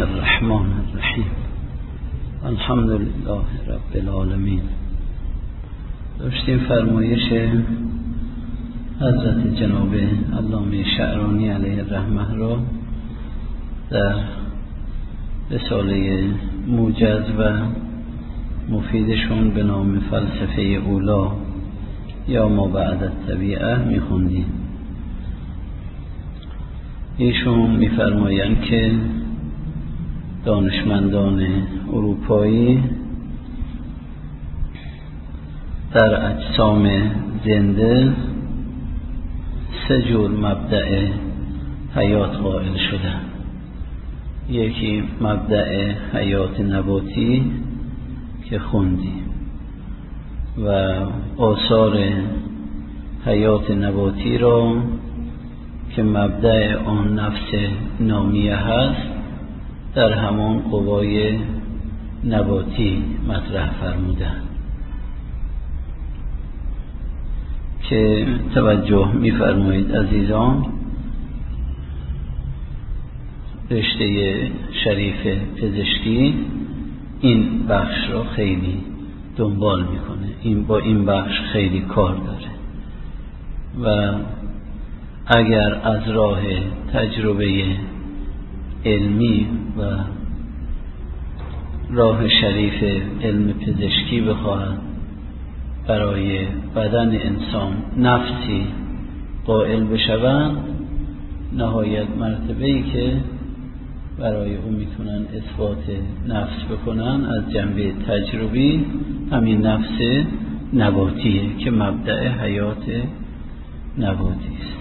الرحمن الرحیم. الحمد لله رب العالمین. داشتیم فرمایش حضرت جناب علامه شعرانی علیه الرحمه را در رساله موجز و مفیدشون به نام فلسفه اولا یا ما بعد الطبیعه میخوندیم. ایشون میفرمایند که دانشمندان اروپایی در اجسام زنده 3 جور مبدأ حیات قائل شدن. یکی مبدأ حیات نباتی که خوندیم و آثار حیات نباتی را که مبدأ آن نفس نامیه هست در همان قوای نباتی مطرح فرمودن که توجه می‌فرمایید عزیزان، رشته شریف پزشکی این بخش را خیلی دنبال میکنه، با این بخش خیلی کار داره و اگر از راه تجربه علمی و راه شریف علم پزشکی بخواهد برای بدن انسان نفسی قائل بشوند، نهایت مرتبه‌ای که برای اون میتونن اثبات نفس بکنن از جنبه تجربی همین نفس نباتیه که مبدأ حیات نباتی است.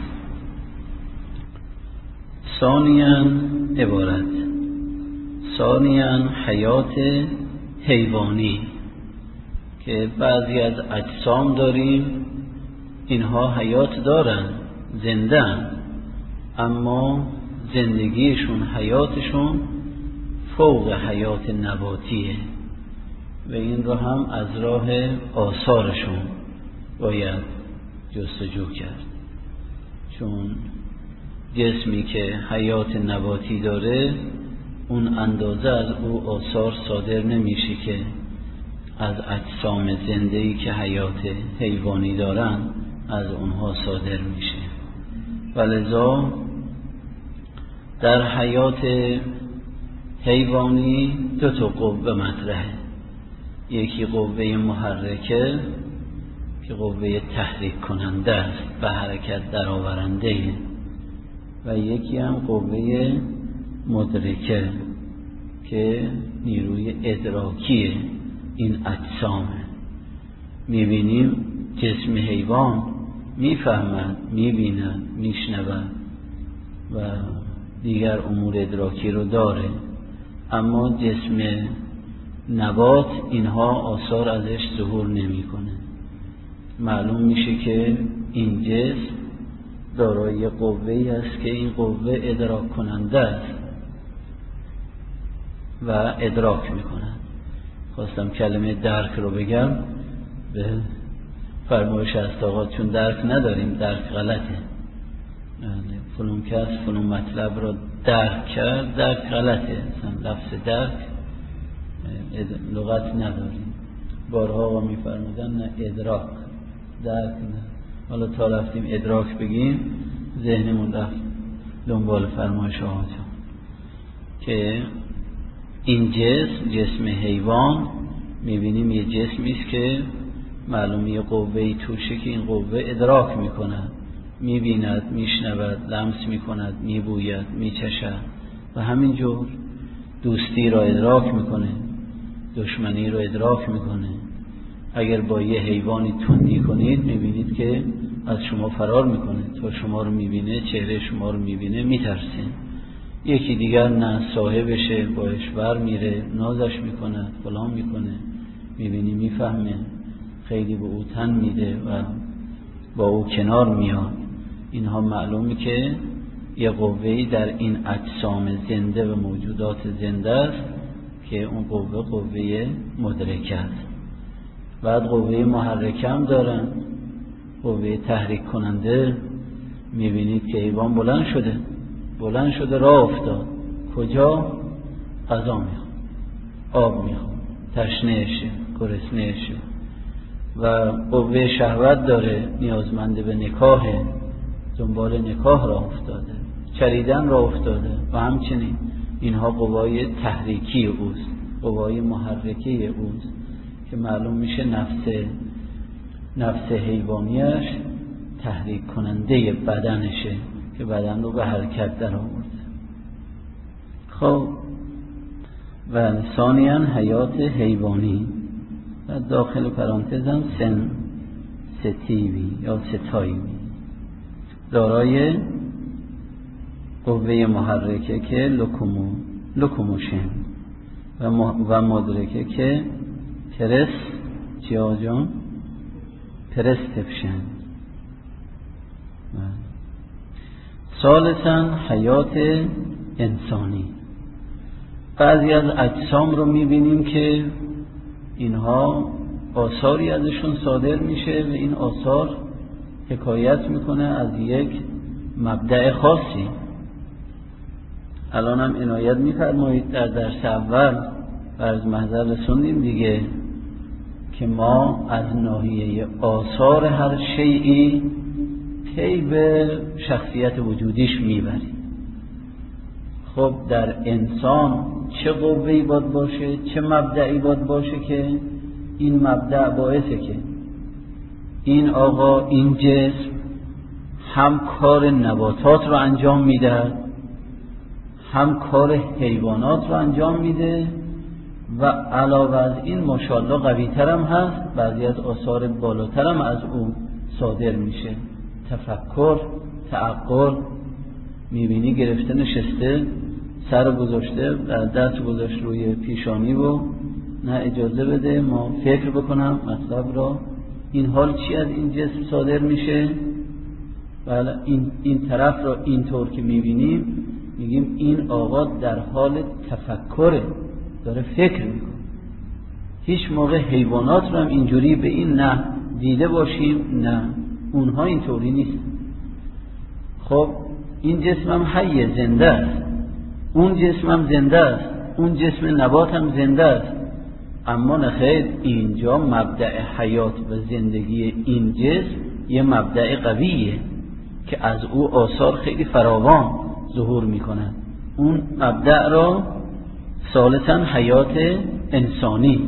ثانیاً حیات حیوانی که بعضی از اجسام داریم اینها حیات دارن، زنده‌اند، اما زندگیشون، حیاتشون فوق حیات نباتیه و این رو هم از راه آثارشون باید جستجو کرد، چون جسمی که حیات نباتی داره اون اندازه از او آثار صادر نمیشه که از اجسام زنده‌ای که حیات حیوانی دارن از اونها صادر میشه. ولذا در حیات حیوانی 2 قوه مطرحه. یکی قوه محرکه که قوه تحریک کننده است، به حرکت درآورنده، و یکی هم قوه مدرکه که نیروی ادراکی این اجسامه. میبینیم جسم حیوان میفهمد، میبیند، میشنود و دیگر امور ادراکی رو داره، اما جسم نبات اینها آثار ازش ظهور نمیکنه. معلوم میشه که این جسم دارای قوه‌ای است که این قوه ادراک کننده است و ادراک میکنه. خواستم کلمه درک رو بگم به فرمایش است آقا، چون درک نداریم، درک غلطه. فلان کس فلان مطلب رو درک کرد، درک غلطه، مثلا لفظ درک لغت نداریم. بارها آقا میفرمودن نه ادراک، درک نه. حالا تا رفتیم ادراک بگیم ذهنمون رفت دنبال فرمایش آقا جان که این جسم حیوان میبینیم یه جسمی است که معلومه یه قوه‌ای توشه که این قوه ادراک میکنه، میبیند، میشنود، لمس میکند، میبوید، میچشد و همینجور دوستی را ادراک میکنه، دشمنی را ادراک میکنه. اگر با یه حیوانی تندی کنید میبینید که از شما فرار میکنه، تا شما رو میبینه، چهره شما رو میبینه میترسین. یکی دیگر نه، صاحبشه، باش بر میره، نازش میکنه، فلان میکنه، میبینی میفهمه، خیلی به او تن میده و با او کنار میاد. اینها معلومه که یه قوه‌ای در این اجسام زنده و موجودات زنده است که اون قوه مدرکه است. بعد قوه محرکه هم دارن، قوه تحریک کننده. میبینید که حیوان بلند شده راه افتاد. کجا؟ غذا میخواد، آب میخواد، تشنهشه، گرسنهشه و قوه شهوت داره، نیازمند به نکاحه، دنبال نکاح راه افتاده، چریدن راه افتاده و همچنین اینها قوای تحریکی اوست، قوای محرکه اوست که معلوم میشه نفس حیوانیش تحریک کننده بدنشه که بدن رو به حرکت در آورده. خب و ثانیاً حیات حیوانی و داخل پرانتزم ستیوی یا ستایوی، دارای قوه محرکه که لوکوموشن و مدرکه که پرستپشن. ثالثاً حیات انسانی. بعضی از اجسام رو میبینیم که اینها آثاری ازشون صادر میشه و این آثار حکایت میکنه از یک مبدأ خاصی. الان هم عنایت میفرمایید در درس اول و از محضر رسوندیم دیگه که ما از ناحیه آثار هر شیئی پی به شخصیت وجودیش میبریم. خب در انسان چه قوه‌ای باید باشه، چه مبدعی باید باشه که این مبدع باعثه که این آقا، این جسم هم کار نباتات رو انجام میده، هم کار حیوانات رو انجام میده و علاوه از این ماشاءالله قوی تر هم هست، بعضی از آثار بالاتر هم از اون صادر میشه. تفکر، تعقل، میبینی گرفته نشسته، سر گذاشته، دست گذاشت روی پیشانی و نه اجازه بده ما فکر بکنم مطلب را. این حال چی از این جسم صادر میشه؟ بله این طرف را اینطور که میبینیم میگیم این آقا در حال تفکره، داره فکر میکنه. هیچ موقع حیوانات رو هم اینجوری به این نه دیده باشیم، نه اونها اینطوری نیست. خب این جسم هم حیه، زنده است، اون جسم هم زنده است، اون جسم نبات هم زنده است، اما نخیر اینجا مبدأ حیات و زندگی این جسم یه مبدأ قویه که از او آثار خیلی فراوان ظهور میکنه. اون مبدأ را ثالثاً حیات انسانی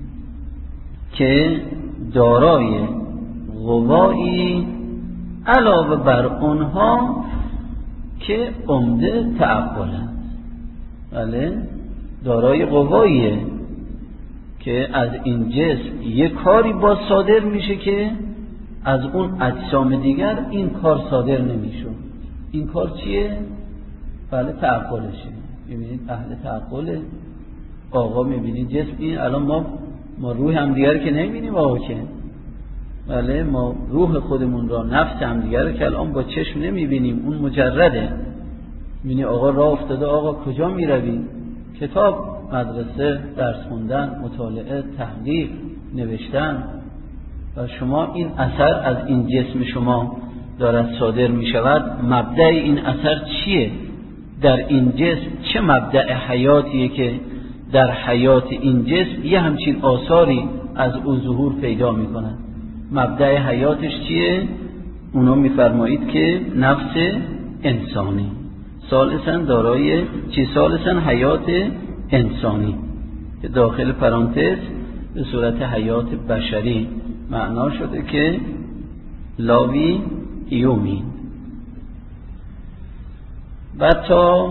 که دارای قوایی علاوه بر اونها که عمده تعقل است. بله دارای قواییه که از این جسم یک کاری باز صادر میشه که از اون اجسام دیگر این کار صادر نمیشه. این کار چیه؟ بله تعقلشه. میبینید اهل تعقله. آقا میبینید جسم این الان ما روح هم دیگر که نمیبینیم آقا که، بله ما روح خودمون را، نفس هم دیگر که الان با چشم نمیبینیم، اون مجرده. میبینی آقا راه افتاده، آقا کجا میروی؟ کتاب، مدرسه، درس خوندن، مطالعه، تحقیق، نوشتن. و شما این اثر از این جسم شما دارد صادر میشود. مبدأ این اثر چیه؟ در این جسم چه مبدأ حیاتیه که در حیات این جسم یه همچین آثاری از او ظهور پیدا میکنه؟ مبدأ حیاتش چیه؟ اونو میفرمایید که نفس انسانی. ثالثاً دارای ثالثاً حیات انسانی که داخل پرانتز به صورت حیات بشری معنا شده که لاوی ایومین. و تا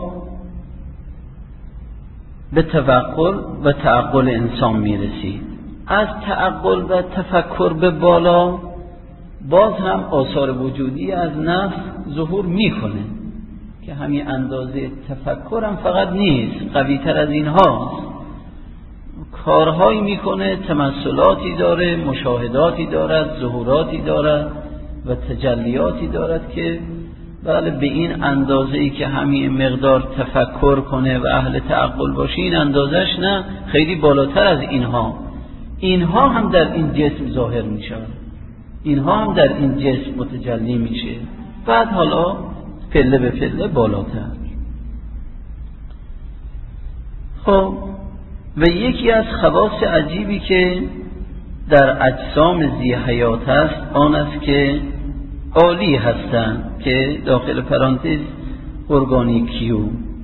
به تفکر و تعقل انسان میرسید. از تعقل و تفکر به بالا باز هم آثار وجودی از نفس ظهور میکنه که همین اندازه تفکر هم فقط نیست، قوی تر از این هاست. کارهایی میکنه، تمثلاتی داره، مشاهداتی دارد، ظهوراتی دارد و تجلیاتی دارد که بله به این اندازه‌ای که همین مقدار تفکر کنه و اهل تعقل باشه این اندازش نه، خیلی بالاتر از اینها هم در این جسم ظاهر میشه، اینها هم در این جسم متجلی میشه. بعد حالا پله به پله بالاتر. خب و یکی از خواص عجیبی که در اجسام ذی حیات هست آن است که عالی هستند، که داخل پرانتز ارگانیکیو.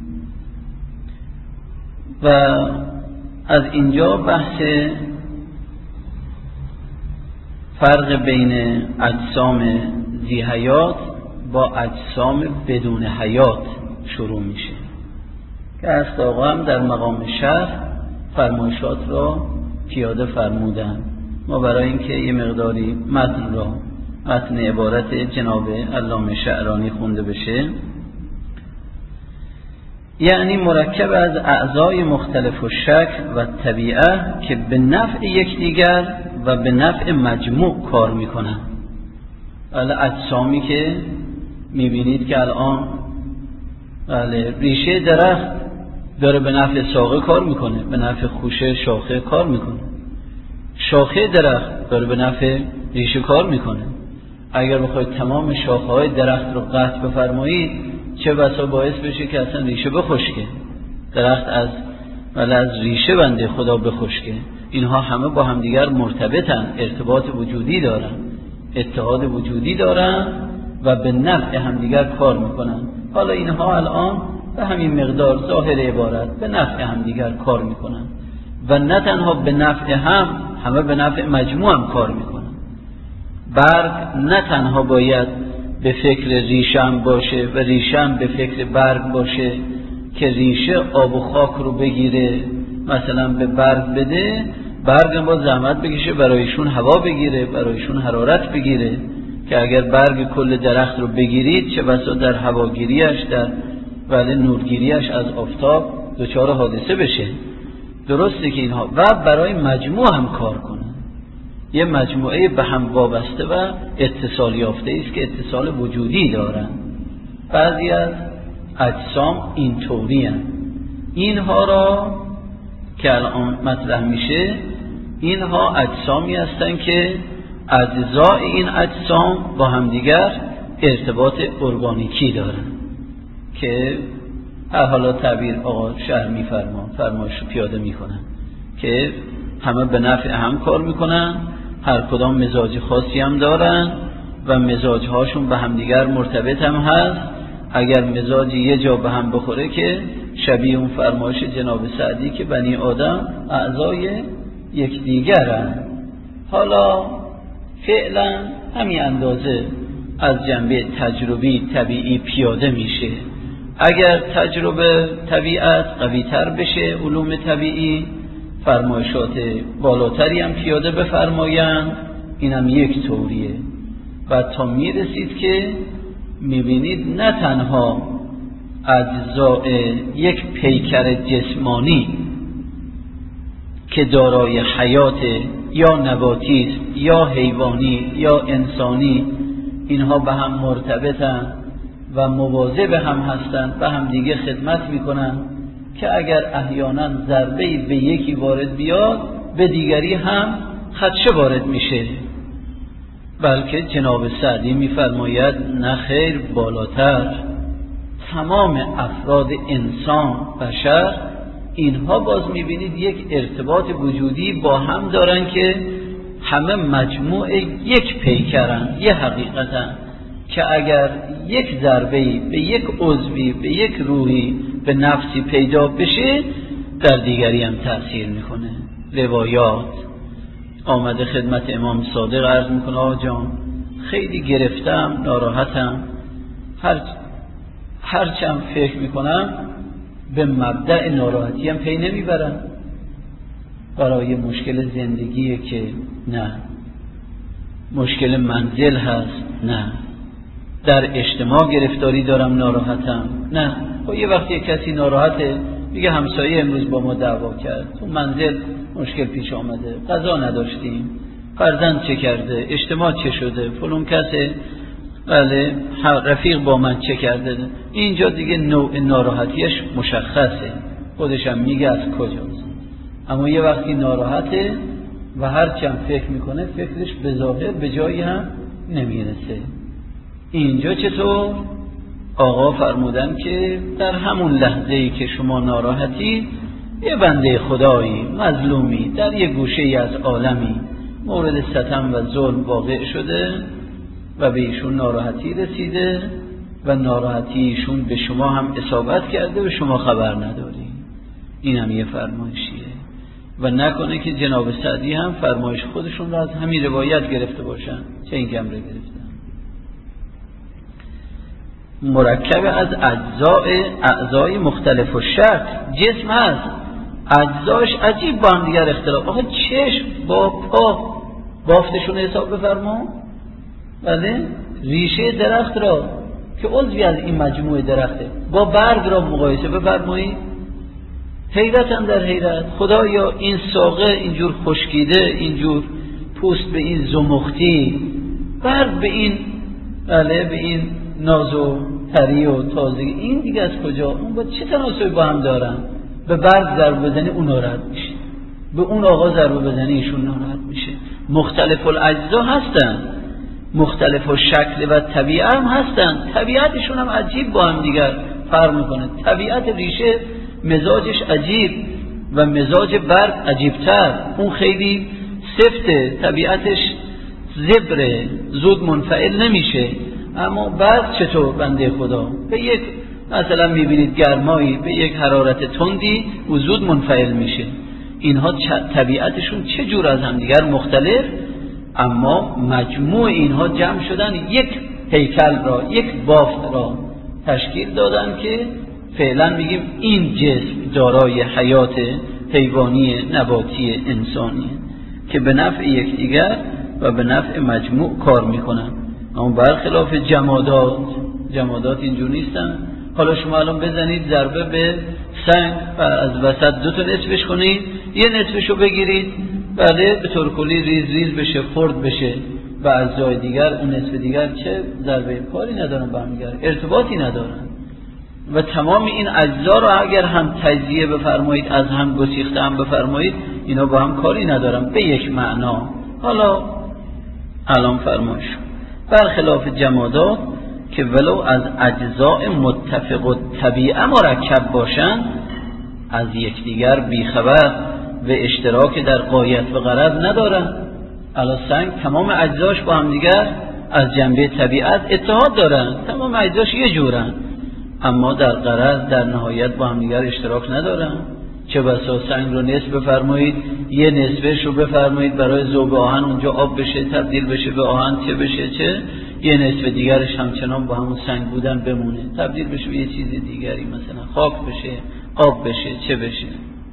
و از اینجا بحث فرق بین اجسام ذی حیات با اجسام بدون حیات شروع میشه که است آقا هم در مقام شرح فرمایشات را پیاده فرمودن. ما برای اینکه یه مقداری متن عبارت جناب علامه شعرانی خونده بشه، یعنی مرکب از اعضای مختلف و شکل و طبیعه که به نفع یکدیگر و به نفع مجموع کار میکنن. بله اجسامی که میبینید که الان بله ریشه درخت داره به نفع ساقه کار میکنه، به نفع خوشه شاخه کار میکنه، شاخه درخت داره به نفع ریشه کار میکنه. اگر بخواید تمام شاخه های درخت رو قطع بفرمایید چه بسا باعث بشه که اصلا ریشه بخشکه، درخت از ریشه بنده خدا بخشکه. اینها همه با همدیگر مرتبطن، ارتباط وجودی دارن، اتحاد وجودی دارن و به نفع همدیگر کار میکنن. حالا اینها الان به همین مقدار ظاهر عبارت به نفع همدیگر کار میکنن و نه تنها به نفع همه به نفع مجموع هم کار میکنن. برگ نه تنها باید به فکر ریشه هم باشه و ریشه هم به فکر برگ باشه که ریشه آب و خاک رو بگیره مثلا به برگ بده، برگ هم با زحمت بکشه برایشون هوا بگیره، برایشون حرارت بگیره، که اگر برگ کل درخت رو بگیرید چه بسا در هواگیریش در نورگیریش از آفتاب دچار حادثه بشه. درسته که اینها و برای مجموع هم کار کنن، یه مجموعه به هم وابسته و اتصال یافته است که اتصال وجودی دارن. بعضی از اجسام اینطوری هستند. اینها را که الان مطرح میشه، اینها اجسامی هستند که اجزای این اجسام با همدیگر ارتباط ارگانیکی دارن که هر حالا تعبیر آقا شرح فرمایش رو پیاده میکنن که همه به نفع هم کار میکنن، هر کدام مزاج خاصی هم دارن و مزاج هاشون به همدیگر مرتبط هم هست. اگر مزاج یه جا به هم بخوره که شبیه اون فرمایش جناب سعدی که بنی آدم اعضای یکدیگرن. حالا فعلا همین اندازه از جنبه تجربی طبیعی پیاده میشه. اگر تجربه طبیعت قوی تر بشه، علوم طبیعی فرمایشات بالاتری هم پیاده بفرمایند، اینم یک طوریه. و تا میرسید که میبینید نه تنها اجزای یک پیکر جسمانی که دارای حیات یا نباتی است یا حیوانی یا انسانی، اینها به هم مرتبطن و مواظب هم هستند، به هم دیگه خدمت میکنن که اگر احیانا ضربه‌ای به یکی وارد بیاد به دیگری هم خدشه وارد میشه. بلکه جناب سعدی میفرماید نه خیر، بالاتر تمام افراد انسان بشر اینها باز میبینید یک ارتباط وجودی با هم دارن که همه مجموع یک پیکرن، یه حقیقتن که اگر یک ضربه‌ای به یک عضوی به یک روحی به نفسی پیدا بشه در دیگری هم تأثیر میکنه. روایات آمده خدمت امام صادق عرض میکنه آقا جان خیلی گرفتم، ناراحتم، هرچند فکر میکنم به مبدأ ناراحتی هم پی نمیبرم، برای مشکل زندگیه که نه، مشکل منزل هست نه، در اجتماع گرفتاری دارم ناراحتم نه. خب یه وقتی کسی ناراحته میگه همسایه امروز با ما دعوا کرد، تو منزل مشکل پیش آمده، غذا نداشتیم، فرزند چه کرده، اجتماع چه شده، فلان کسه بله رفیق با من چه کرده. اینجا دیگه نوع ناراحتیش مشخصه، خودشم میگه از کجاست. اما یه وقتی ناراحته و هرچند فکر میکنه فکرش به ظاهر به جایی هم نمیرسه. اینجا چطور؟ آقا فرمودن که در همون لحظه‌ای که شما ناراحتی یه بنده خدایی مظلومی در یه گوشه ای از عالمی مورد ستم و ظلم واقع شده و به ایشون ناراحتی رسیده و ناراحتی ایشون به شما هم اصابت کرده و شما خبر نداری. این هم یه فرمایشیه و نکنه که جناب سعدی هم فرمایش خودشون رو از همین روایت گرفته باشن، چه این گمره گرفتن. مرکب از اعضای مختلف و شرط جسم هست، اجزاش عجیب با هم دیگر اختلاف. آخه چشم با پا بافتشون حساب بفرما، بله ریشه درخت را که عضوی از این مجموعه درخته با برگ را مقایسه بفرمایید. حیرتن در حیرت. خدایا این ساقه اینجور خشکیده، اینجور پوست به این زمختی، برگ به این بله به این ناز و طری و تازگی، این دیگه از کجا؟ اون با چه تناسبی با هم دارن؟ به برگ ضربه بزنی اون ناراحت میشه، به اون آقا ضربه بزنی ایشون ناراحت میشه. مختلف الاجزا هستن، مختلف الشکل و طبیعت هم هستن، طبیعتشون هم عجیب با هم دیگر فرق میکنه. طبیعت ریشه مزاجش عجیب و مزاج برگ عجیبتر، اون خیلی سفته، طبیعتش زبره، زود منفعل نمیشه. اما برگ چطور بنده خدا؟ به یک مثلا میبینید گرمایی به یک حرارت تندی و زود منفعل میشه. اینها طبیعتشون چه جور از هم دیگر مختلف، اما مجموع اینها جمع شدن یک هیکل را، یک بافت را تشکیل دادن که فعلا میگیم این جسم دارای حیات حیوانی، نباتی، انسانی که به نفع یکدیگر و به نفع مجموع کار میکنن. اما برخلاف جمادات اینجور نیستن. حالا شما الان بزنید ضربه به سنگ و از وسط دو تا نصفش کنید، یه نصفشو بگیرید بله به طور کلی ریز ریز بشه، خرد بشه و اجزای دیگر اون نصف دیگر چه ضربه کاری ندارن، با هم دیگر ارتباطی ندارن. و تمام این اجزا رو اگر هم تجزیه بفرمایید، از هم گسیخته هم بفرمایید، اینا با هم کاری ندارن به یک معنا. حالا الان فرمایش برخلاف جمادات که ولو از اجزاء متفق و طبیعه مرکب باشن، از یکدیگر بیخبر و اشتراک در غایت و غرض ندارن. الان سنگ تمام اجزاش با هم دیگر از جنبه طبیعت اتحاد دارن، تمام اجزاش یه جورن، اما در غرض در نهایت با هم دیگر اشتراک ندارن. چه بسا سنگ رو نصف بفرمایید، یه نصفش رو بفرمایید برای ذوب آهن اونجا آب بشه تبدیل بشه به آهن، چه بشه چه، یه نصف دیگرش همچنان با همون سنگ بودن بمونه تبدیل بشه به یه چیز دیگری، مثلا خاک بشه، آب بشه، چه بشه.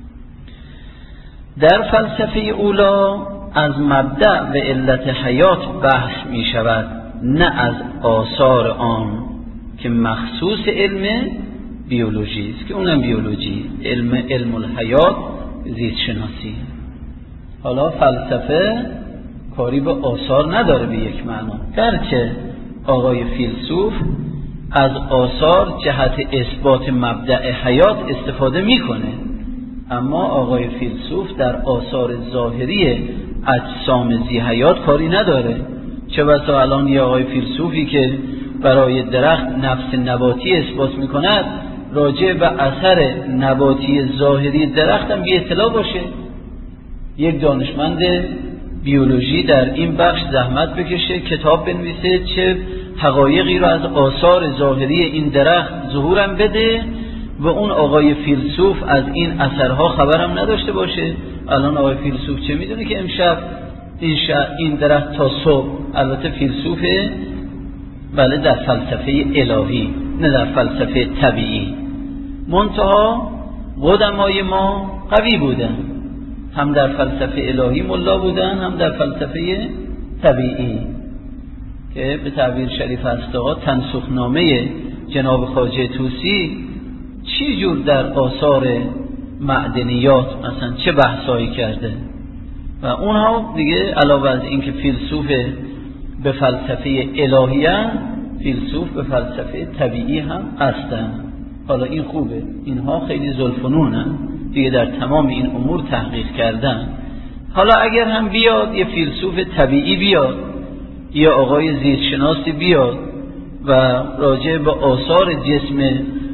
در فلسفه اولا از مبدأ و علت حیات بحث می شود، نه از آثار آن که مخصوص علم بیولوژی است، که اونم بیولوژی، علم الحیات، زیست شناسی. حالا فلسفه کاری به آثار نداره به یک معنا، گرچه آقای فیلسوف از آثار جهت اثبات مبدأ حیات استفاده میکنه، اما آقای فیلسوف در آثار ظاهری اجسام ذی حیات کاری نداره. چه بسا الان یه آقای فیلسوفی که برای درخت نفس نباتی اثبات میکند، راجع به اثر نباتی ظاهری درخت هم بی اطلاع باشه. یک دانشمند بیولوژی در این بخش زحمت بکشه، کتاب بنویسه چه حقایقی را از آثار ظاهری این درخت ظهورم بده و اون آقای فیلسوف از این اثرها خبرم نداشته باشه. الان آقای فیلسوف چه میدونه که امشب این درخت تا صبح، البته فیلسوفه بله در فلسفه الهی نه در فلسفه طبیعی، منتها قدمای ما قوی بودن، هم در فلسفه الهی ملا بودن هم در فلسفه طبیعی، که به تعبیر شریف هسته‌ها تنسخنامه جناب خواجه طوسی چی جور در آثار معدنیات مثلا چه بحثایی کرده. و اونها دیگه علاوه از اینکه فیلسوف به فلسفه الهیان، فیلسوف به فلسفه طبیعی هم هستن. حالا این خوبه، اینها خیلی ذوالفنونن دیگه، در تمام این امور تحقیق کردن. حالا اگر هم بیاد یه فیلسوف طبیعی بیاد، یه آقای زیست شناسی بیاد و راجع به آثار جسم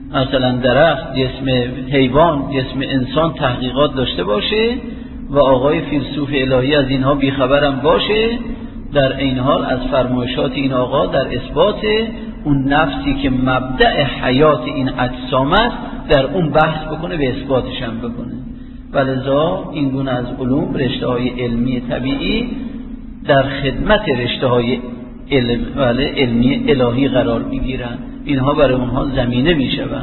مثلا درخت، جسم حیوان، جسم انسان تحقیقات داشته باشه و آقای فیلسوف الهی از اینها بیخبرم باشه، در این حال از فرمایشات این آقا در اثبات اون نفسی که مبدأ حیات این اجسام است در اون بحث بکنه و اثباتش هم بکنه. ولذا این گونه از علوم، رشته‌های علمی طبیعی در خدمت رشته‌های علمی الهی قرار میگیرن، اینها برای اونها زمینه میشوند.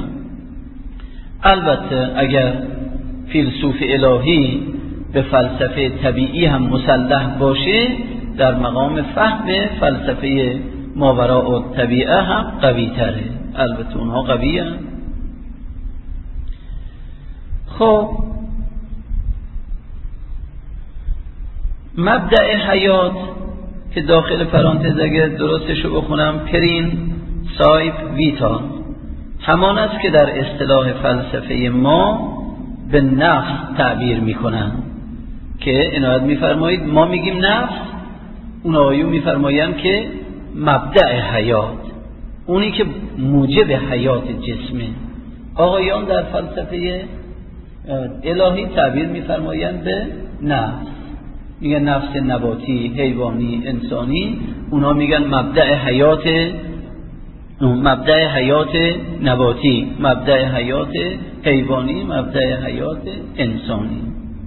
البته اگر فیلسوف الهی به فلسفه طبیعی هم مسلح باشه، در مقام فهم فلسفه ماوراء الطبیعه هم قوی تره. البته اونها قوی هم. خب مبدأ حیات که داخل پرانتز اگر درستشو بخونم پرین سایپ ویتا همان است که در اصطلاح فلسفه ما به نفس تعبیر میکنن، که عنایت میفرمایید ما میگیم نفس، اون آقایون میفرمایند که مبدأ حیات، اونی که موجب حیات جسمه. آقایان در فلسفه الهی تعبیر میفرمایند به نفس، میگن نفس نباتی، حیوانی، انسانی، اونا میگن مبدأ حیات نباتی، مبدأ حیات حیوانی، مبدأ حیات انسانی.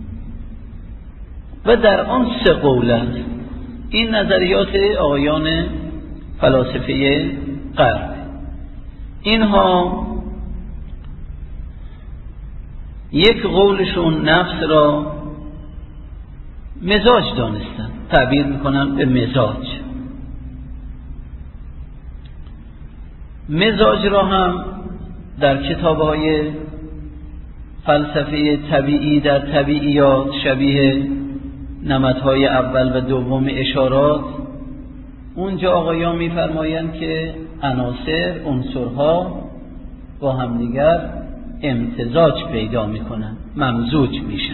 و در آن سه قول است. این نظریات آقایان فلاسفه غرب. اینها یک قولشون نفس را مزاج دانستن، تعبیر میکنن به مزاج. مزاج را هم در کتاب‌های فلسفه طبیعی در طبیعیات شبیه نمطهای اول و دوم اشارات، اونجا آقایان میفرمایند که عنصرها با همدیگر امتزاج پیدا میکنن، ممزوج میشن.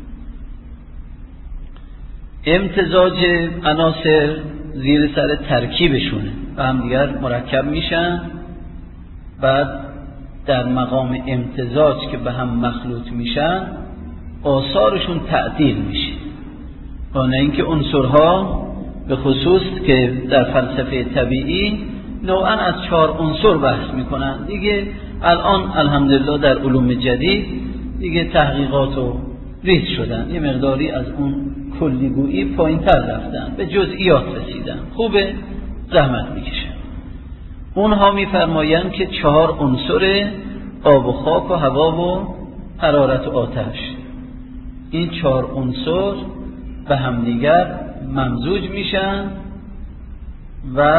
امتزاج عناصر زیر سر ترکیبشونه و همدیگر مرکب میشن، بعد در مقام امتزاج که به هم مخلوط میشن آثارشون تعدیل میشه. و نه اینکه عنصرها به خصوص که در فلسفه طبیعی نوعا از 4 عنصر بحث میکنن دیگه. الان الحمدلله در علوم جدید دیگه تحقیقات و ریز شدن، یه مقداری از اون کلیگویی پایین‌تر رفتن، به جزئیات رسیدن. خوبه، زحمت میکشن. اونها میفرمایند که 4 عنصر آب و خاک و هوا و حرارت و آتش، این 4 عنصر به همدیگر ممزوج میشن و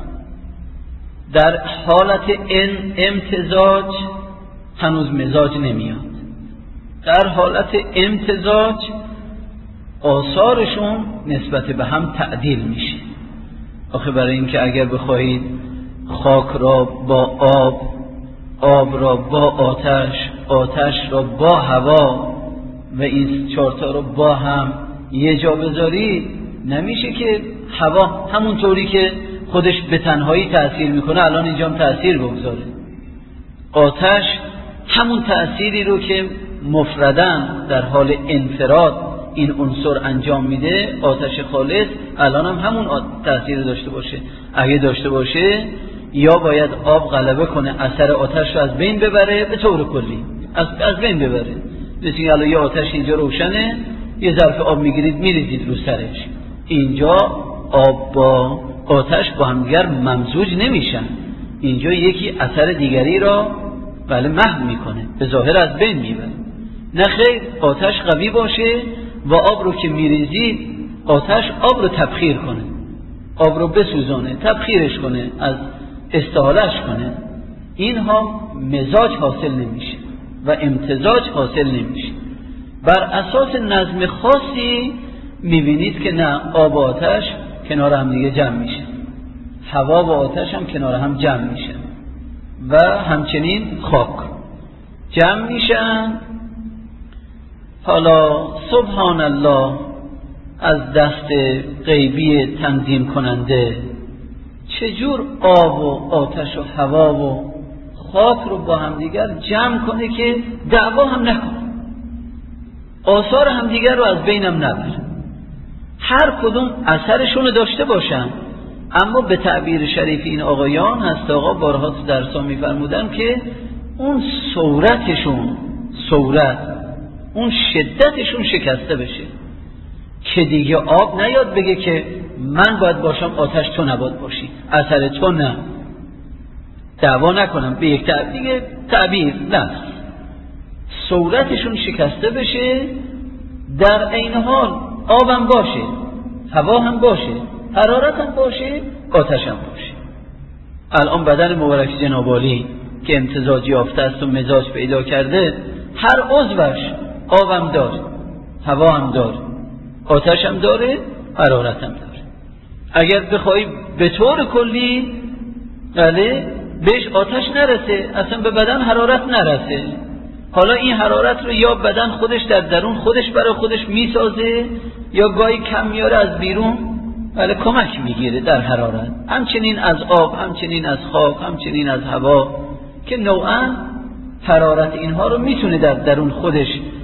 در حالت امتزاج هنوز مزاج نمیاد. در حالت امتزاج آثارشون نسبت به هم تعدیل میشه. آخه برای اینکه اگر بخواهید خاک را با آب را با آتش را با هوا و این 4 تا رو با هم یه جا بذارید، نمیشه که هوا همونطوری که خودش به تنهایی تأثیر میکنه الان اینجا هم تأثیر بگذاره. آتش همون تأثیری رو که مفردن در حال انفراد این عنصر انجام میده، آتش خالص، الان هم همون تأثیر داشته باشه. اگه داشته باشه یا باید آب غلبه کنه اثر آتش رو از بین ببره، به طور کلی از بین ببره. مثل الان یه آتش اینجا روشنه، یه ظرف آب میگیرید میریزید رو سرش، اینجا آب با آتش با هم دیگر ممزوج نمیشن، اینجا یکی اثر دیگری را محو میکنه، به ظاهر از بین میبره. نه خیر، آتش قوی باشه و آب رو که میریزید آتش آب رو تبخیر کنه، آب رو بسوزانه، تبخیرش کنه، از استحالش کنه. اینها مزاج حاصل نمیشه و امتزاج حاصل نمیشه. بر اساس نظم خاصی میبینید که نه، آب و آتش کنار هم دیگه جمع میشه، هوا و آتش هم کنار هم جمع میشن و همچنین خاک جمع میشن. حالا سبحان الله از دست غیبی تنظیم کننده چجور آب و آتش و هوا و خاک رو با همدیگر جمع کنه که دعوا هم نکنه، آثار همدیگر رو از بینم نبره، هر کدوم اثرشون رو داشته باشن. اما به تعبیر شریف این آقایان هست، آقا بارها تو درسا میفرمودن که اون صورتشون، اون شدتشون شکسته بشه که دیگه آب نیاد بگه که من باید باشم آتش تو نباید باشی، اثر تو نه، دعوا نکنم به یک دیگه تعبیر نه، صورتشون شکسته بشه، در عین حال آبم باشه، هوا هم باشه، حرارت هم باشه، آتش هم باشه. الان بدن مبارک جناب عالی که امتزاج یافته است و مزاج پیدا کرده، هر عضوش آبم داره، هوا هم داره، آتش هم داره، حرارت هم داره. اگر بخوای به طور کلی بهش آتش نرسه، اصلا به بدن حرارت نرسه، حالا این حرارت رو یا بدن خودش در درون خودش برای خودش میسازه یا گاهی کم میاره از بیرون کمک میگیره در حرارت، همچنین از آب، همچنین از خاک، همچنین از هوا که نوعا حرارت اینها رو میتونه در درون خودش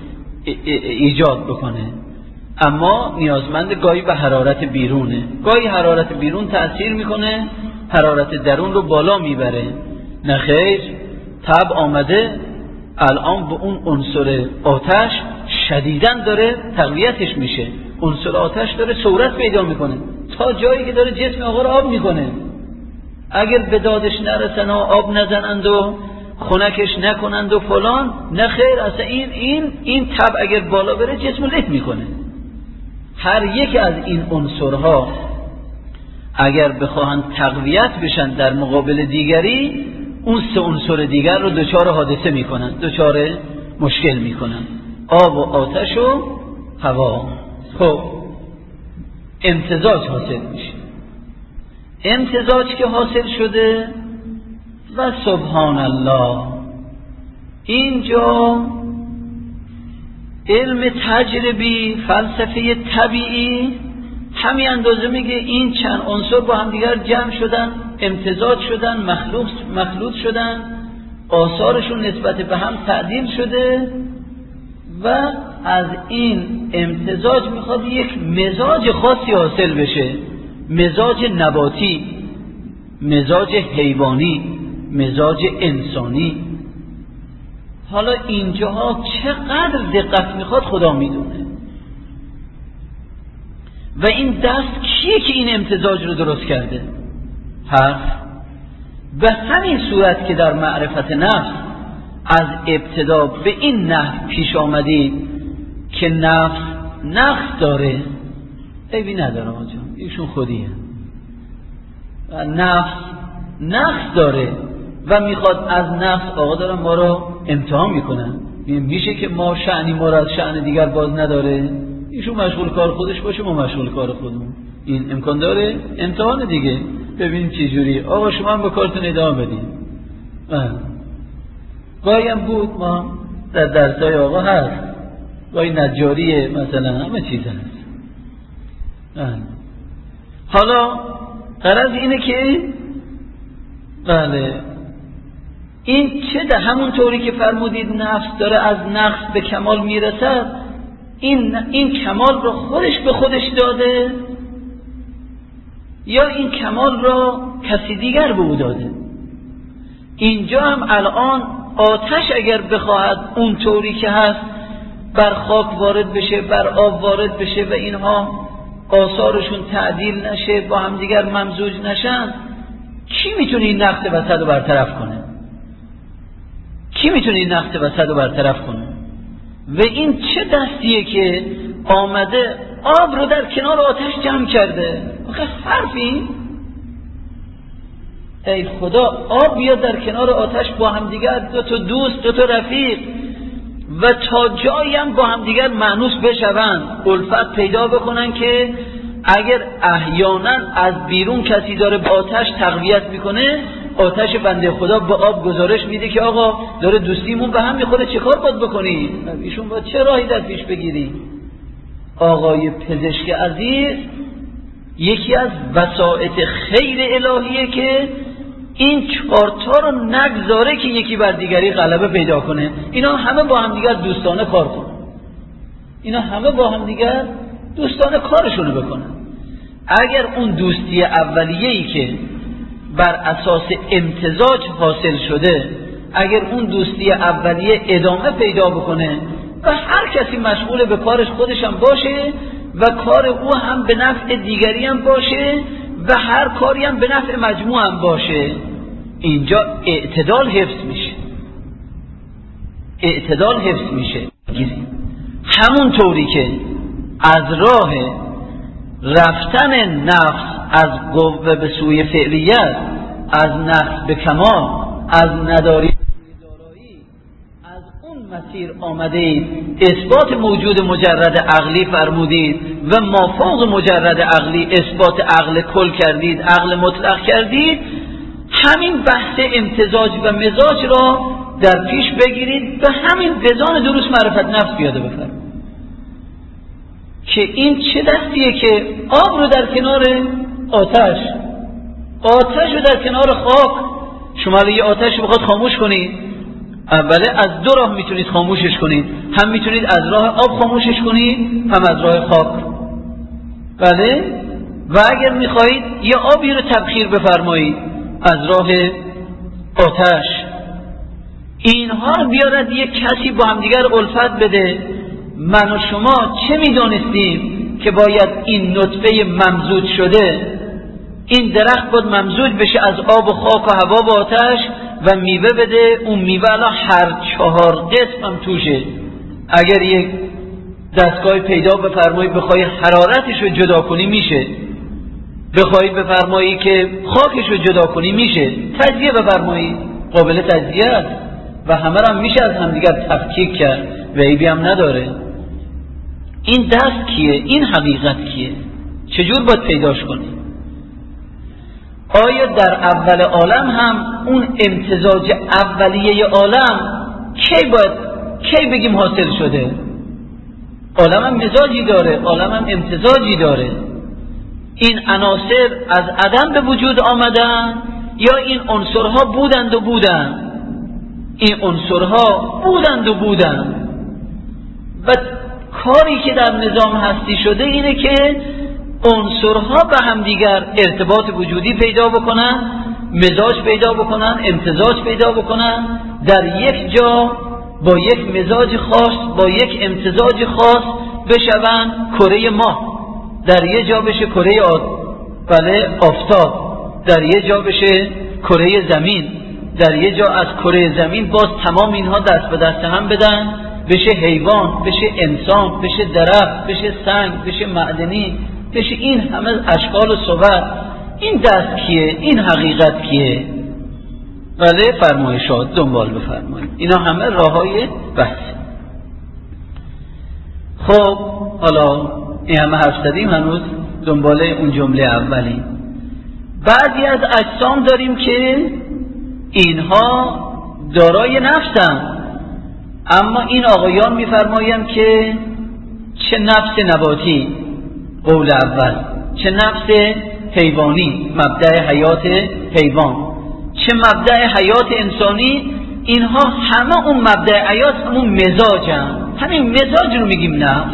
ایجاد بکنه، اما نیازمند گاهی به حرارت بیرونه، گاهی حرارت بیرون تأثیر میکنه حرارت درون رو بالا میبره. نه خیر، طب آمده الان به اون عنصر آتش شدیداً داره تقویتش میشه، عنصر آتش داره صورت پیدا میکنه تا جایی که داره جسم آقا رو آب میکنه. اگر به دادش نرسن و آب نزنند و خنکش نکنند و فلان، نه خیر، اصلا این طب اگر بالا بره جسم رو له میکنه. هر یک از این عنصرها اگر بخواهند تقویت بشن در مقابل دیگری، اون سه عنصر دیگر رو دچار حادثه میکنن، دچار مشکل میکنن، آب و آتش و هوا. خب امتزاج حاصل میشه، امتزاج که حاصل شده و سبحان الله، اینجا علم تجربی، فلسفه طبیعی همین اندازه میگه این چند عنصر با هم دیگر جمع شدن، امتزاج شدن، مخلوط شدن، آثارشون نسبت به هم تعدیل شده و از این امتزاج میخواد یک مزاج خاصی حاصل بشه، مزاج نباتی، مزاج حیوانی، مزاج انسانی. حالا اینجاها چقدر دقت میخواد خدا میدونه. و این دست کیه که این امتزاج رو درست کرده؟ حرف. به همین صورت که در معرفت نفس از ابتدا به این نحو پیش آمدید که نفس نقص داره، عیبی نداره آجا، ایشون خودیه، نفس نقص داره و میخواد از نفس آقا دارن ما رو امتحان میکنن. میشه که ما شأنی ما رو از شأن دیگر باز نداره، ایشون مشغول کار خودش باشه ما مشغول کار خودمون، این امکان داره؟ امتحان دیگه، ببینیم چه جوری. آقا شما هم به کارتون ادامه بدین. گاهی هم بود ما در درسای آقا هست، گاهی نجاریه مثلا، همه چیز هست. حالا غرض اینه که بله این چه ده همون طوری که فرمودید نفس داره از نقص به کمال میرسد، این کمال رو خودش به خودش داده یا این کمال را کسی دیگر به او داده؟ اینجا هم الان آتش اگر بخواهد اون طوری که هست بر خاک وارد بشه، بر آب وارد بشه و اینها آثارشون تعدیل نشه، با هم دیگر ممزوج نشن، کی میتونه این نقص وسط رو برطرف کنه؟ کی میتونه این نقص وسط رو برطرف کنه؟ و این چه دستیه که آمده آب رو در کنار آتش جمع کرده؟ آخه حرفی؟ ای خدا، آب بیاد در کنار آتش با هم دیگر، دو تا دوست، دو تا رفیق و تا جایی هم با هم دیگر مانوس بشوند، الفت پیدا بکنن که اگر احیانا از بیرون کسی داره با آتش تقویت میکنه، آتش بنده خدا به آب گزارش میده که آقا داره دوستیمون به هم میخوره، چه کار باید بکنی؟ ایشون باید چه راهی در پیش بگیری؟ آقای پزشک عزیز یکی از وسائط خیر الهیه که این چهارتا رو نگذاره که یکی بر دیگری غلبه پیدا کنه. اینا همه با هم دیگر دوستانه کار کنن، اینا همه با هم دیگر دوستانه کارشونو بکنن. اگر اون دوستی اولیه‌ای که بر اساس امتزاج حاصل شده، اگر اون دوستی اولیه ادامه پیدا بکنه و هر کسی مشغول به کارش خودش هم باشه و کار او هم به نفع دیگری هم باشه و هر کاری هم به نفع مجموع هم باشه، اینجا اعتدال حفظ میشه. اعتدال حفظ میشه. همون طوری که از راه رفتن نفس از قوه به سوی فعلیت، از نقص به کمال، از نداری به سوی دارایی، از اون مسیر آمدید، اثبات موجود مجرد عقلی فرمودید و مافوق مجرد عقلی اثبات عقل کل کردید، عقل مطلق کردید. همین بحث امتزاج و مزاج را در پیش بگیرید و همین وزان دروس معرفت نفس پیاده بفرمایید که این چه دستیه که آب رو در کنار آتش، آتش رو در کنار خاک، شما یه آتش رو بخواد خاموش کنید، اوله از دو راه میتونید خاموشش کنید، هم میتونید از راه آب خاموشش کنید، هم از راه خاک. بله، و اگر میخواهید یه آبی رو تبخیر بفرمایید از راه آتش. اینها رو بیارد یک کسی با هم دیگر الفت بده. من و شما چه میدانستیم که باید این نطفه ممزوج شده، این درخت باید ممزوج بشه از آب و خاک و هوا و آتش و میوه بده. اون میوه الان هر 4 قسم هم توشه. اگر یک دستگاه پیدا بفرمایی بخوای حرارتش رو جدا کنی میشه، بخوای بفرمایی که خاکش رو جدا کنی میشه، تجزیه بفرمایی قابل تجزیه است و همه هم میشه از همدیگر تفکیک کرد و عیبی هم نداره. این دست کیه؟ این حقیقت کیه؟ چجور باید پیداش کنی؟ آیا در اول عالم هم اون امتزاج اولیه عالم کی بگیم حاصل شده؟ عالم هم مزاجی داره، عالم هم امتزاجی داره. این عناصر از عدم به وجود آمدن یا این عنصرها بودند و بودند؟ این عنصرها بودند و بودند و کاری که در نظام هستی شده اینه که عنصرها به هم دیگر ارتباط وجودی پیدا بکنن، مزاج پیدا بکنن، امتزاج پیدا بکنن، در یک جا با یک مزاج خاص، با یک امتزاج خاص بشوند کره ماه، در یک جا بشه کره آفتاب، در یک جا بشه کره زمین، در یک جا از کره زمین باز تمام اینها دست به دست هم بدن، بشه حیوان، بشه انسان، بشه درخت، بشه سنگ، بشه معدنی، بشه این همه اشکال و صور. این دست کیه؟ این حقیقت کیه؟ بله، فرمایشات دنبال بفرمایید. اینا همه راههای بحث. خب حالا این همه حرف زدیم، هنوز دنبال اون جمله اولی. بعضی از اجسام داریم که اینها دارای نفسن، اما این آقایان میفرمایند که چه نفس نباتی، قول اول، چه نفس حیوانی، مبدأ حیات حیوان، چه مبدأ حیات انسانی، اینها همه اون مبدأ حیات همون مزاجن. همین مزاج رو میگیم نفس.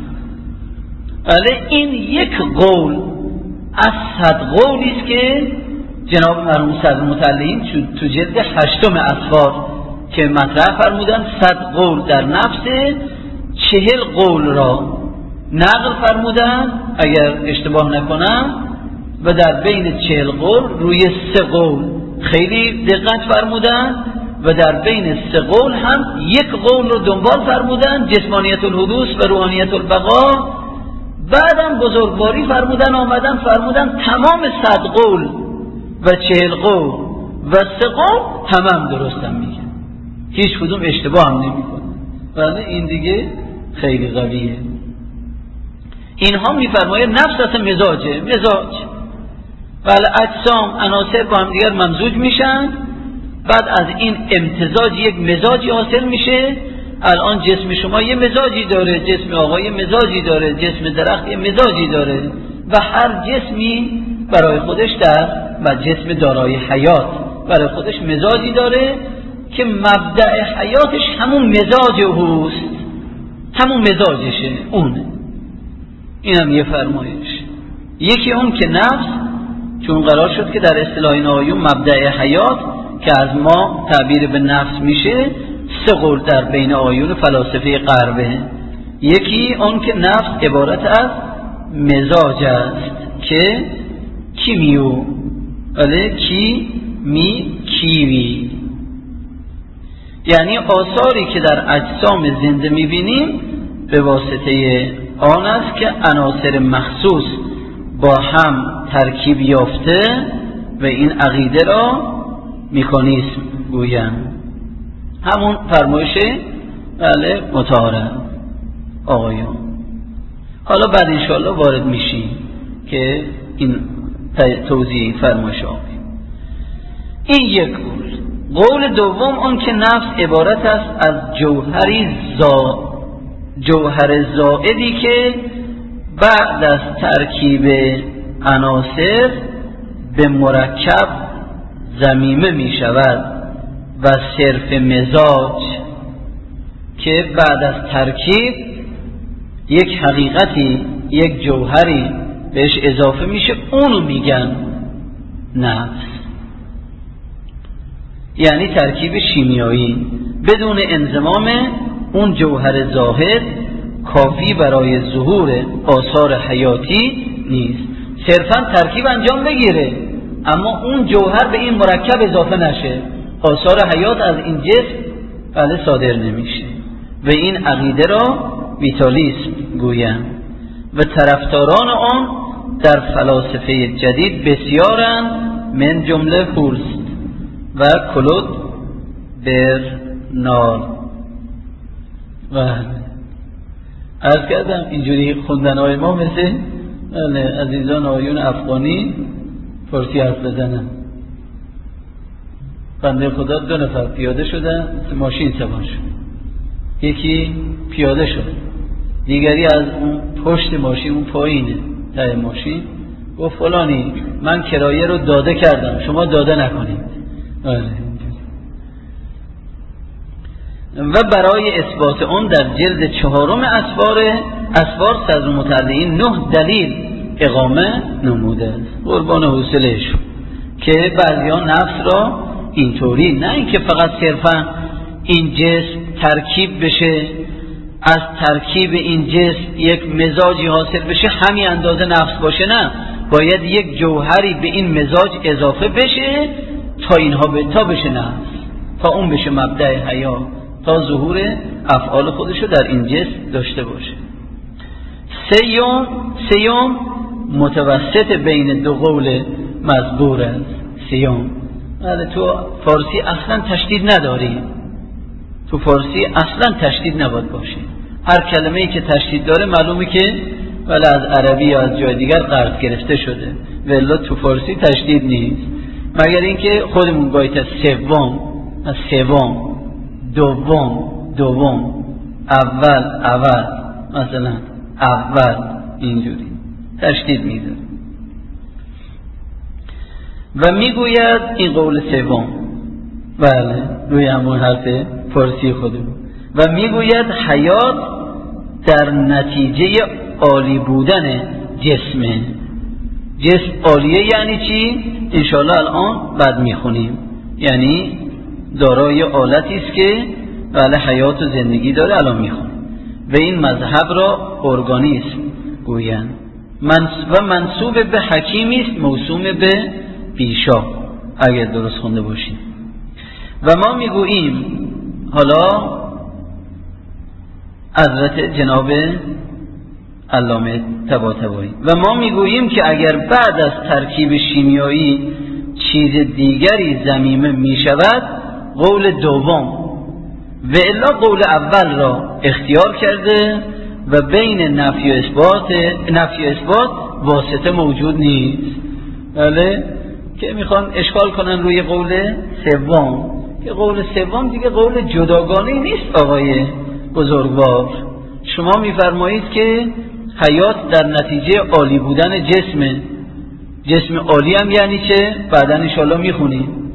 بله، این یک قول از 100 قولی است که جناب مرحوم صدر مطلعین تو جلد 8 اسفار که مطرح فرمودن 100 قول در نفس، 40 قول را نقل فرمودن اگر اشتباه نکنم و در بین 40 قول روی 3 قول خیلی دقت فرمودن و در بین 3 قول هم یک قول رو دنبال فرمودن، جسمانیت الحدوث و روحانیت البقا. بعدم بزرگواری فرمودن، آمدن فرمودن تمام 100 قول و 40 قول و 3 قول هم درستم میگن، هیچ کدوم اشتباه هم نمیکنه. بله، این دیگه خیلی قویه. اینها میفرمایه نفس اصلا مزاجه، مزاج. بله، اجسام عناصر با هم دیگر ممزوج میشن، بعد از این امتزاج یک مزاجی حاصل میشه. الان جسم شما یه مزاجی داره، جسم آقا یه مزاجی داره، جسم درخت یه مزاجی داره و هر جسمی برای خودش در و جسم دارای حیات برای خودش مزاجی داره که مبدأ حیاتش همون مزاج اوست، همون مزاجشه اونه. این هم یه فرمایش. یکی اون که نفس، چون قرار شد که در اصطلاح این آیون مبدأ حیات که از ما تعبیر به نفس میشه، سه قول در بین آیون فلاسفه غربه. یکی اون که نفس عبارت از مزاج است که کیمیو، کیوی، یعنی آثاری که در اجسام زنده میبینیم به واسطه آن است که عناصر مخصوص با هم ترکیب یافته و این عقیده را میکانیسم گویند. همون فرمایش مطهره آقایون. حالا بعد انشاءالله وارد میشیم که این توضیح فرمایش آقایون. این یک قول. قول دوم آن که نفس عبارت است از جوهر زائدی که بعد از ترکیب عناصر به مرکب ضمیمه می شود و صرف مزاج که بعد از ترکیب یک حقیقتی، یک جوهری بهش اضافه میشه، اونو میگن نفس. یعنی ترکیب شیمیایی بدون انضمام اون جوهر زاهد کافی برای ظهور آثار حیاتی نیست. صرفا ترکیب انجام بگیره اما اون جوهر به این مرکب اضافه نشه، آثار حیات از این جسم صادر نمیشه. و این عقیده را ویتالیسم گویند و طرفداران آن در فلاسفه جدید بسیارند، من جمله هولست و کلود برنارد. و عرض کردم اینجوری خوندنهای ما مثل عزیزان آیون افغانی فارسی حرف بزنن. بنده خدا 2 نفر پیاده شدن، ماشین سوار شد، یکی پیاده شد، دیگری از اون پشت ماشین، اون پایینه ته ماشین، گفت فلانی من کرایه رو داده کردم شما داده نکنید. و برای اثبات اون در جلد 4 اسفار صدر متعلقین 9 دلیل اقامه نموده است. قربان حوصله‌اش که بعضیان نفس را اینطوری، نه اینکه فقط صرفا این جسم ترکیب بشه، از ترکیب این جسم یک مزاجی حاصل بشه همین اندازه نفس باشه، نه، باید یک جوهری به این مزاج اضافه بشه تا اینها تا بشه نفس، تا اون بشه مبدأ حیات، تا ظهور افعال خودشو در این جسم داشته باشه. سیوم متوسط بین 2 قول مزبور است. سیوم تو فارسی اصلا تشدید نداری، تو فارسی اصلا تشدید نباید باشه. هر کلمه‌ای که تشدید داره معلومه که ولی از عربی یا از جای دیگر قرض گرفته شده، ولی تو فارسی تشدید نیست، مگر اینکه خودمون باید سوم، دوم، اول، مثلا اول، اینجوری تشدید میده. و میگوید این قول سوم، بله روی همون حرف فارسی خودمون، و میگوید حیات در نتیجه عالی بودن جسمه. جسم عالیه یعنی چی؟ انشاءالله الان بعد میخونیم. یعنی دارای آلتی است که بله حیات و زندگی داره، الان میخونیم. و این مذهب را ارگانیسم گویند و منسوب به حکیمی است موسوم به بیشا، اگر درست خونده باشیم. و ما میگوییم، حالا حضرت جناب علامه طباطبایی، و ما میگوییم که اگر بعد از ترکیب شیمیایی چیز دیگری ضمیمه میشود قول دوم و الا قول اول را اختیار کرده و بین نفی و اثبات واسطه موجود نیست. بله که میخوان اشکال کنن روی قول سوم، که قول سوم دیگه قول جداگانه نیست. آقای بزرگوار شما میفرمایید که حیات در نتیجه عالی بودن جسم عالی هم یعنی چه؟ بعدن انشاءالله میخونیم.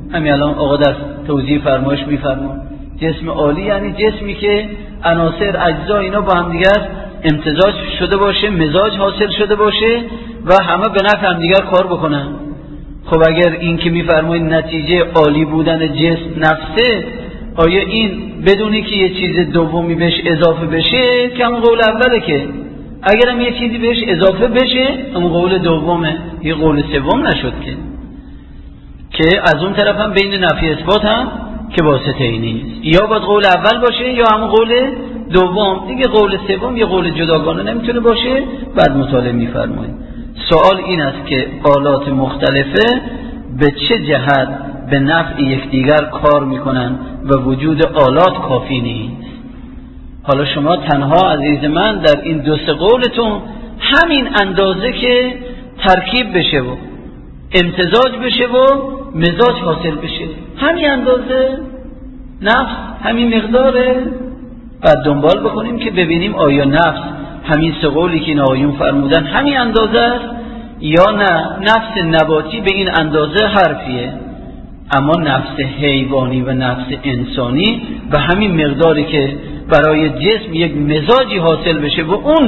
همین الان آقا در توضیح فرمایش میفرما جسم عالی یعنی جسمی که عناصر اجزا اینا با هم دیگر امتزاج شده باشه، مزاج حاصل شده باشه و همه به نفع هم دیگر کار بکنن. خب اگر این که میفرمایید نتیجه عالی بودن جسم نفسه، آیا این بدونی که یه چیز دومی بهش اضافه بشه که همون قول اوله، که اگر هم یه چیزی بهش اضافه بشه همون قول دومه، یه قول سوم نشد که از اون طرف هم بین نفی اثبات هم که واسطه ای نیست، یا باید قول اول باشه یا همون قول دوم دیگه. قول سوم یه قول جداگانه نمیتونه باشه. بعد مطالعه میفرمایید سوال این است که آلات مختلفه به چه جهت به نفع یکدیگر کار میکنن و وجود آلات کافی نیست. حالا شما تنها عزیز من در این دو سه قولتون همین اندازه که ترکیب بشه و امتزاج بشه و مزاج حاصل بشه، همین اندازه نفس همین مقداره. بعد دنبال بکنیم که ببینیم آیا نفس همین سه قولی که این آقایون فرمودن همین اندازه است یا نه نفس نباتی به این اندازه حرفیه، اما نفس حیوانی و نفس انسانی به همین مقداری که برای جسم یک مزاجی حاصل بشه و اون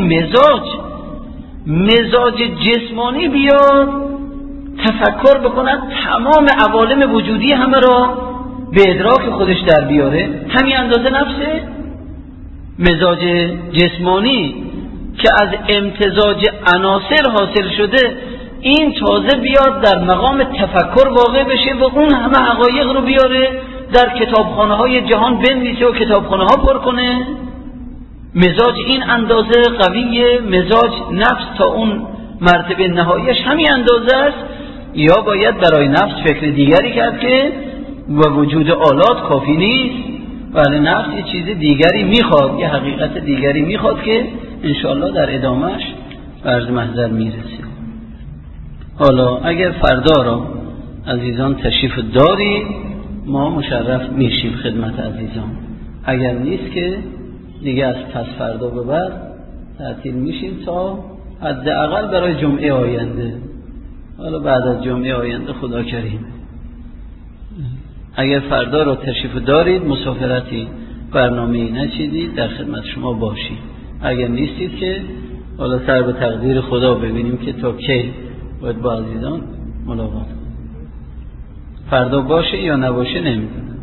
مزاج جسمانی بیاد تفکر بکنن تمام عوالم وجودی همه را به ادراک خودش در بیاره، همین اندازه نفسه. مزاج جسمانی که از امتزاج عناصر حاصل شده این تازه بیاد در مقام تفکر واقع بشه و اون همه حقایق رو بیاره در کتابخانه های جهان بنویسه و کتابخانه ها پر کنه. مزاج این اندازه قویه، مزاج نفس تا اون مرتبه نهاییش همین اندازه است، یا باید برای نفس فکر دیگری کرد که و وجود آلات کافی نیست، ولی نفس یه چیز دیگری میخواد، یه حقیقت دیگری میخواد که انشاءالله در ادامهش عرض محضر میرسیم. حالا اگر فردا را عزیزان تشریف دارید ما مشرف میشیم خدمت عزیزان، اگر نیست که دیگه از پس فردا به بعد تعطیل میشیم تا حداقل برای جمعه آینده. حالا بعد از جمعه آینده خدا کریم اگر فردا را تشریف دارید مسافرتی برنامه‌ای نچیدید در خدمت شما باشید، اگر نیستید که حالا سر به تقدیر خدا ببینیم که تا کی باید با عزیزان ملاقات کنیم. فردا باشه یا نباشه نمیدونم،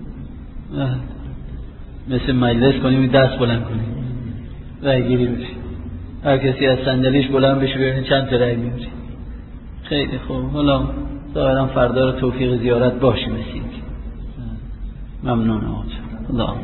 مثل مجلس کنیم دست بلند کنیم رای گیری بشه، هر کسی از صندلیش بلند بشه ببینید چند تا رای میاره. خیلی خوب، حالا ظاهرا فردا رو توفیق زیارت باشه. مثل ممنون آقا.